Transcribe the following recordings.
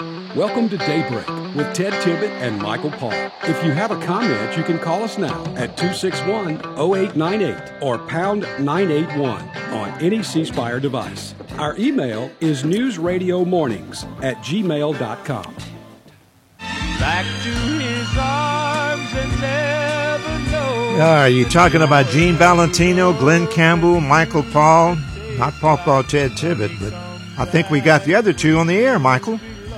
Welcome to Daybreak with Ted Tibbett and Michael Paul. If you have a comment, you can call us now at 261-0898 or pound 981 on any C Spire device. Our email is newsradiomornings@gmail.com. Back to his arms and never know. Are you talking about Gene Valentino, Glenn Campbell, Michael Paul? Not Paul Ted Tibbett, but I think we got the other two on the air, Michael.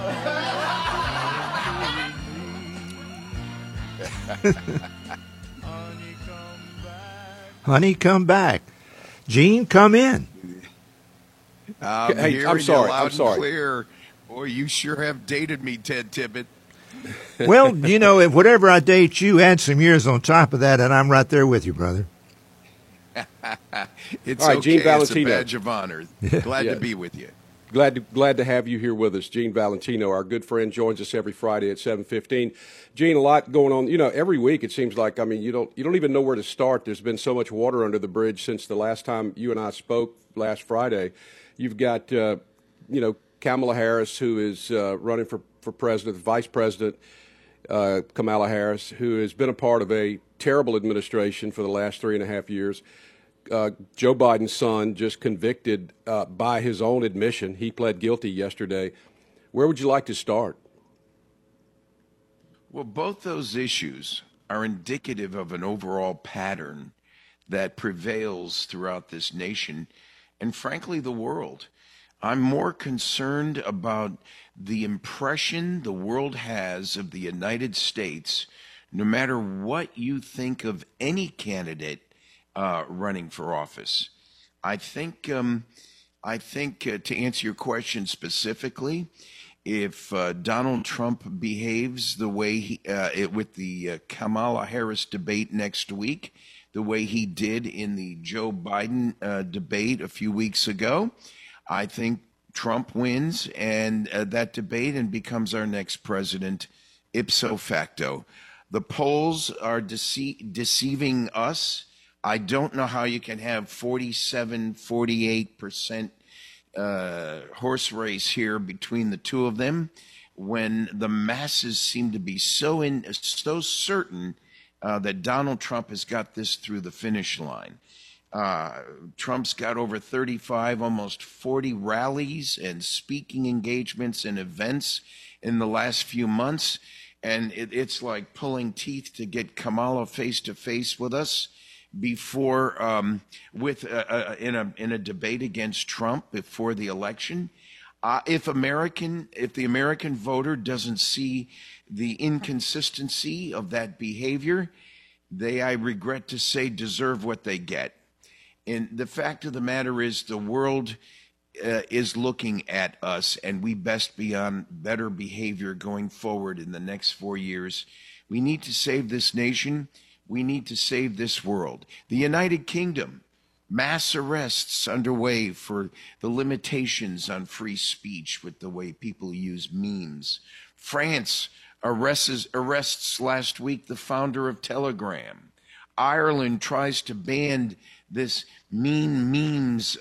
Honey, come back. Gene, come in. Hey, I'm sorry. I'm sorry. Clear. Boy, you sure have dated me, Ted Tibbett. Well, you know, if whatever I date you, add some years on top of that, and I'm right there with you, brother. It's all right, okay. Gene Valentino. It's a badge of honor. Glad to be with you. Glad to have you here with us. Gene Valentino, our good friend, joins us every Friday at 7:15. Gene, a lot going on. You know, every week it seems like, I mean, you don't even know where to start. There's been so much water under the bridge since the last time you and I spoke last Friday. You've got, Kamala Harris, who is running for president, Vice President Kamala Harris, who has been a part of a terrible administration for the last 3.5 years. Joe Biden's son just convicted by his own admission. He pled guilty yesterday. Where would you like to start? Well, both those issues are indicative of an overall pattern that prevails throughout this nation and, frankly, the world. I'm more concerned about the impression the world has of the United States, no matter what you think of any candidate running for office. I think to answer your question specifically, if Donald Trump behaves the way with the Kamala Harris debate next week, the way he did in the Joe Biden debate a few weeks ago, I think Trump wins and that debate and becomes our next president ipso facto. The polls are deceiving us. I don't know how you can have 47, 48% horse race here between the two of them when the masses seem to be so certain that Donald Trump has got this through the finish line. Trump's got over 35, almost 40 rallies and speaking engagements and events in the last few months, and it's like pulling teeth to get Kamala face to face with us before in a debate against Trump before the election. If the American voter doesn't see the inconsistency of that behavior, they, I regret to say, deserve what they get. And the fact of the matter is the world is looking at us, and we best be on better behavior going forward in the next 4 years. We need to save this nation. We need to save this world. The United Kingdom, mass arrests underway for the limitations on free speech with the way people use memes. France arrests last week the founder of Telegram. Ireland tries to ban this mean memes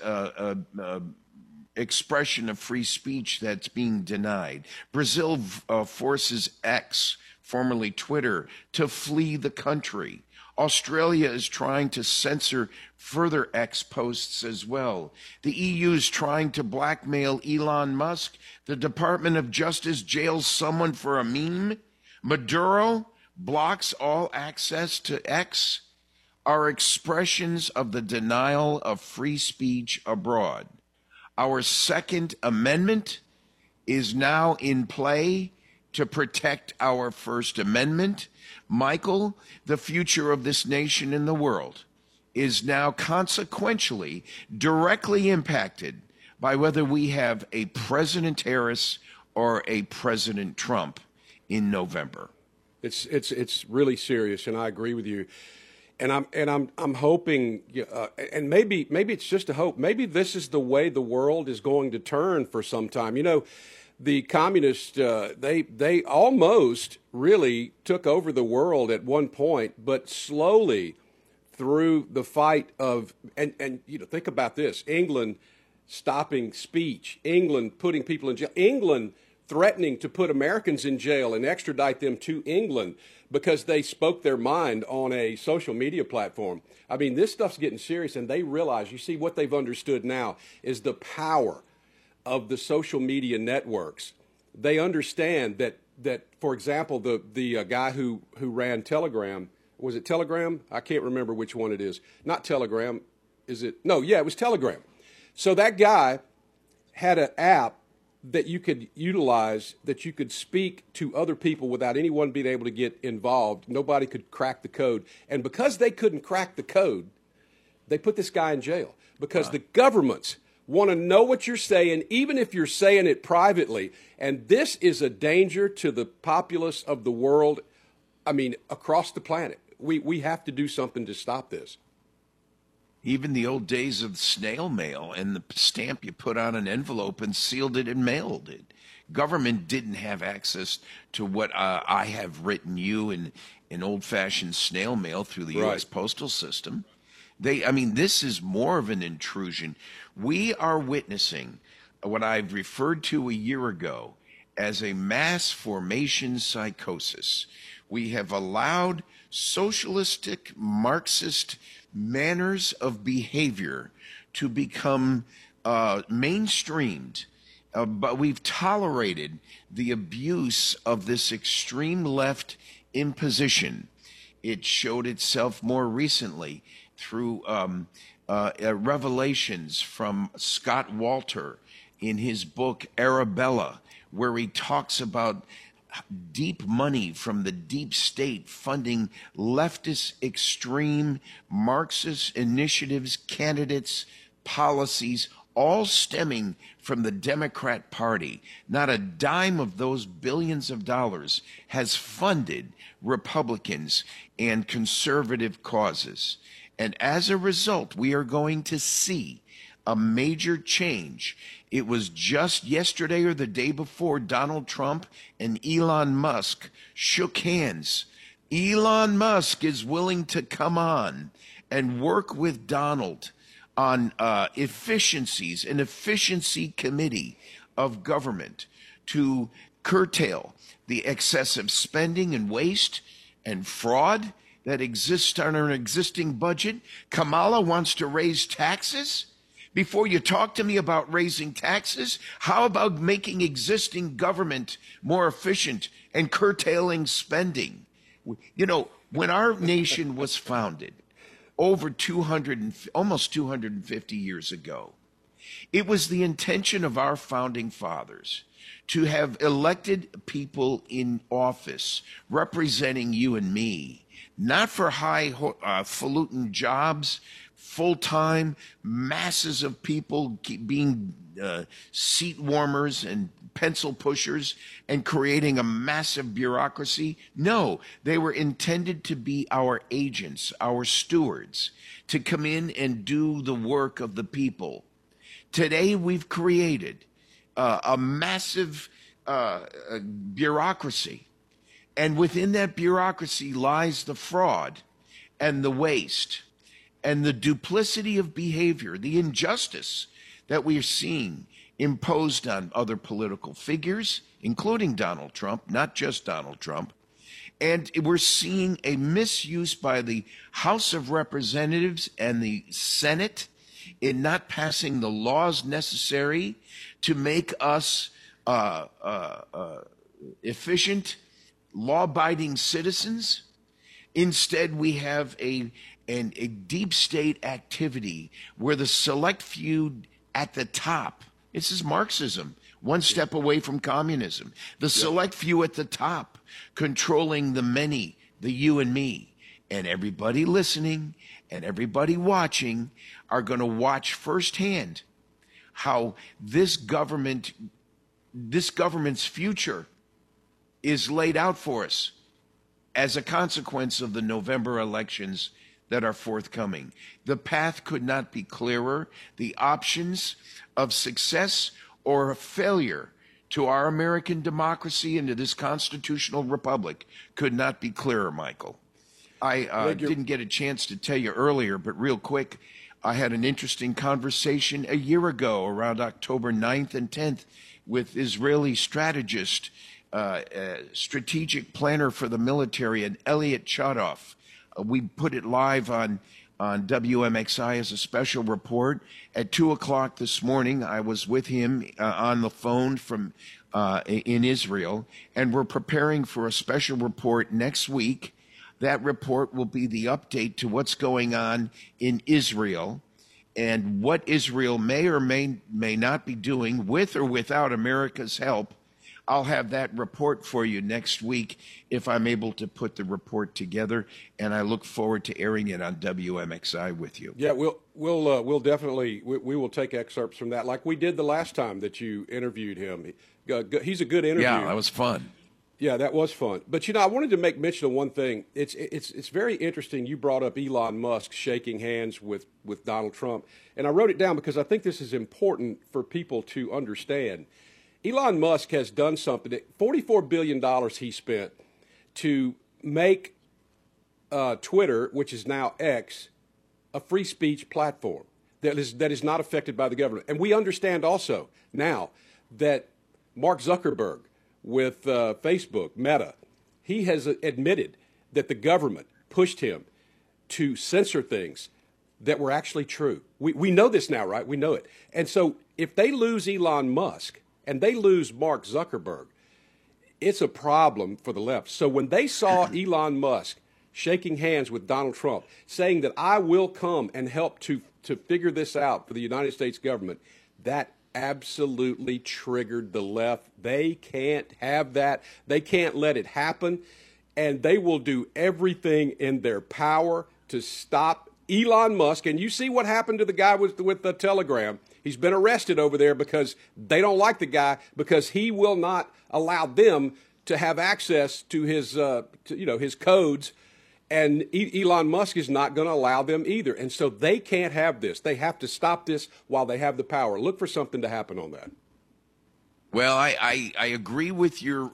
expression of free speech that's being denied. Brazil forces X, formerly Twitter, to flee the country. Australia is trying to censor further X posts as well. The EU is trying to blackmail Elon Musk. The Department of Justice jails someone for a meme. Maduro blocks all access to X. Are expressions of the denial of free speech abroad. Our Second Amendment is now in play to protect our First Amendment. Michael, the future of this nation and the world is now consequentially directly impacted by whether we have a President Harris or a President Trump in November. It's really serious, and I agree with you. And I'm hoping, and maybe it's just a hope. Maybe this is the way the world is going to turn for some time. You know, the communists they almost really took over the world at one point, but slowly through the fight of and think about this: England stopping speech, England putting people in jail, England threatening to put Americans in jail and extradite them to England because they spoke their mind on a social media platform. I mean, this stuff's getting serious, and they realize, you see, what they've understood now is the power of the social media networks. They understand that for example, the guy who ran Telegram, was it Telegram? I can't remember which one it is. Not Telegram. Is it? No, yeah, it was Telegram. So that guy had an app that you could utilize, that you could speak to other people without anyone being able to get involved. Nobody could crack the code. And because they couldn't crack the code, they put this guy in jail because the governments want to know what you're saying, even if you're saying it privately. And this is a danger to the populace of the world, I mean, across the planet. We have to do something to stop this. Even the old days of snail mail and the stamp you put on an envelope and sealed it and mailed it. Government didn't have access to what I have written you in old-fashioned snail mail through the U.S. postal system. This is more of an intrusion. We are witnessing what I've referred to a year ago as a mass formation psychosis. We have allowed socialistic, Marxist manners of behavior to become mainstreamed, but we've tolerated the abuse of this extreme left imposition. It showed itself more recently through revelations from Scott Walter in his book Arabella, where he talks about deep money from the deep state funding leftist, extreme, Marxist initiatives, candidates, policies, all stemming from the Democrat Party. Not a dime of those billions of dollars has funded Republicans and conservative causes. And as a result, we are going to see a major change. It was just yesterday or the day before Donald Trump and Elon Musk shook hands. Elon Musk is willing to come on and work with Donald on efficiencies, an efficiency committee of government to curtail the excessive spending and waste and fraud that exists on an existing budget. Kamala wants to raise taxes. Before you talk to me about raising taxes, how about making existing government more efficient and curtailing spending? You know, when our nation was founded over almost 250 years ago, it was the intention of our founding fathers to have elected people in office representing you and me, not for highfalutin jobs, full-time, masses of people being seat warmers and pencil pushers and creating a massive bureaucracy. No, they were intended to be our agents, our stewards, to come in and do the work of the people. Today, we've created a massive bureaucracy, and within that bureaucracy lies the fraud and the waste and the duplicity of behavior, the injustice that we are seeing imposed on other political figures, including Donald Trump, not just Donald Trump. And we're seeing a misuse by the House of Representatives and the Senate in not passing the laws necessary to make us efficient, law-abiding citizens. Instead, we have a deep state activity where the select few at the top, this is Marxism, one step away from communism, the select few at the top controlling the many, the you and me, and everybody listening and everybody watching are going to watch firsthand how this government's future is laid out for us as a consequence of the November elections that are forthcoming. The path could not be clearer. The options of success or failure to our American democracy and to this constitutional republic could not be clearer, Michael. I didn't get a chance to tell you earlier, but real quick, I had an interesting conversation a year ago around October 9th and 10th with Israeli strategist, strategic planner for the military, and Elliot Chadoff. We put it live on WMXI as a special report. At 2 o'clock this morning, I was with him on the phone from in Israel, and we're preparing for a special report next week. That report will be the update to what's going on in Israel and what Israel may or may not be doing with or without America's help. I'll have that report for you next week if I'm able to put the report together, and I look forward to airing it on WMXI with you. Yeah, we'll definitely we will take excerpts from that, like we did the last time that you interviewed him. He's a good interview. Yeah, that was fun. Yeah, that was fun. But I wanted to make mention of one thing. It's very interesting. You brought up Elon Musk shaking hands with Donald Trump, and I wrote it down because I think this is important for people to understand. Elon Musk has done something. $44 billion he spent to make Twitter, which is now X, a free speech platform that is not affected by the government. And we understand also now that Mark Zuckerberg with Facebook, Meta, he has admitted that the government pushed him to censor things that were actually true. We know this now, right? We know it. And so if they lose Elon Musk, and they lose Mark Zuckerberg, it's a problem for the left. So when they saw Elon Musk shaking hands with Donald Trump, saying that I will come and help to figure this out for the United States government, that absolutely triggered the left. They can't have that. They can't let it happen. And they will do everything in their power to stop Elon Musk. And you see what happened to the guy with the Telegram. He's been arrested over there because they don't like the guy, because he will not allow them to have access to his, his codes, and Elon Musk is not going to allow them either. And so they can't have this. They have to stop this while they have the power. Look for something to happen on that. Well, I agree with your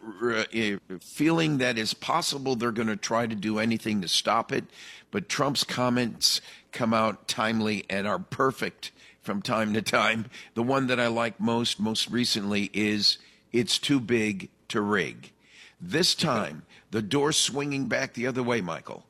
feeling that it's possible they're going to try to do anything to stop it, but Trump's comments come out timely and are perfect from time to time. The one that I like most recently is it's too big to rig. This time, the door swinging back the other way, Michael,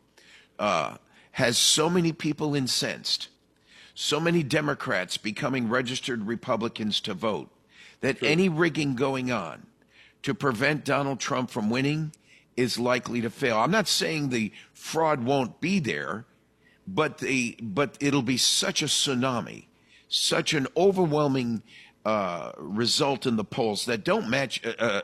has so many people incensed, so many Democrats becoming registered Republicans to vote, that any rigging going on to prevent Donald Trump from winning is likely to fail. I'm not saying the fraud won't be there, but it'll be such a tsunami, such an overwhelming result in the polls that don't match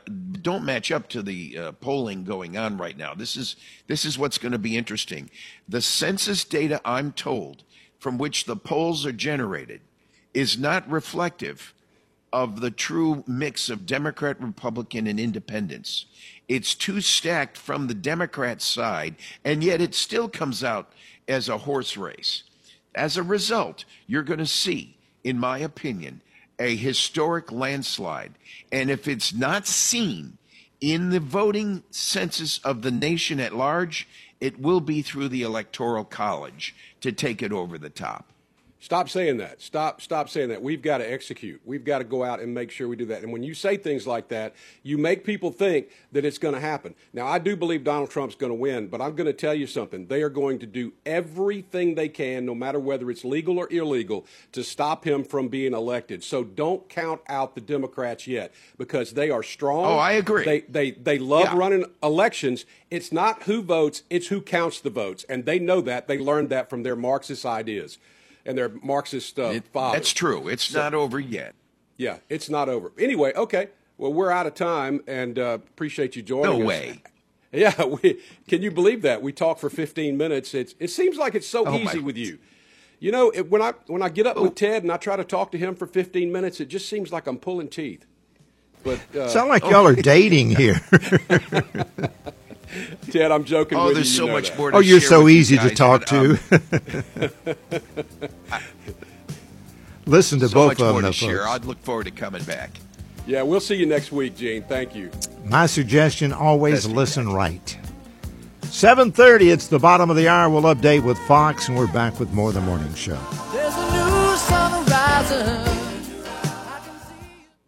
up to the polling going on right now. This is what's going to be interesting. The census data, I'm told, from which the polls are generated, is not reflective of the true mix of Democrat, Republican, and independents. It's too stacked from the Democrat side, and yet it still comes out as a horse race. As a result, you're going to see, in my opinion, a historic landslide. And if it's not seen in the voting census of the nation at large, it will be through the Electoral College to take it over the top. Stop saying that. Stop saying that. We've got to execute. We've got to go out and make sure we do that. And when you say things like that, you make people think that it's going to happen. Now, I do believe Donald Trump's going to win, but I'm going to tell you something. They are going to do everything they can, no matter whether it's legal or illegal, to stop him from being elected. So don't count out the Democrats yet, because they are strong. Oh, I agree. They love running elections. It's not who votes, it's who counts the votes. And they know that. They learned that from their Marxist ideas and their Marxist fathers. That's true. It's not over yet. Yeah, it's not over. Anyway, okay. Well, we're out of time, and appreciate you joining us. No way. Yeah, can you believe that? We talked for 15 minutes. It seems like it's so easy with you. You know, when I get up with Ted and I try to talk to him for 15 minutes, it just seems like I'm pulling teeth. But sound like y'all are dating here. Ted, I'm joking with you. There's so much more to share. Oh, you're so easy to talk to. Listen to both of them. So much more to share. I'd look forward to coming back. Yeah, we'll see you next week, Gene. Thank you. My suggestion, always listen right. 7:30, it's the bottom of the hour. We'll update with Fox, and we're back with more of the morning show. There's a new sun rising.